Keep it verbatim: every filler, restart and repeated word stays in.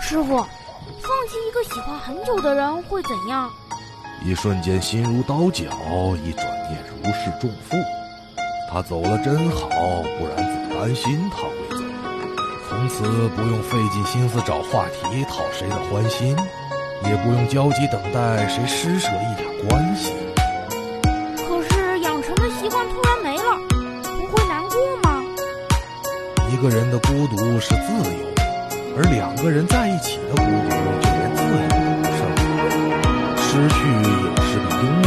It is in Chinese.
师傅，放弃一个喜欢很久的人会怎样？ 一瞬间心如刀绞，一转念如释重负。他走了真好，不然怎担心他会走？从此不用费尽心思找话题讨谁的欢心，也不用焦急等待谁施舍一点关系。 可是养成的习惯突然没了，不会难过吗？ 一个人的孤独是自由，而两个人在一起的孤独就连自由都不剩。失去有时比拥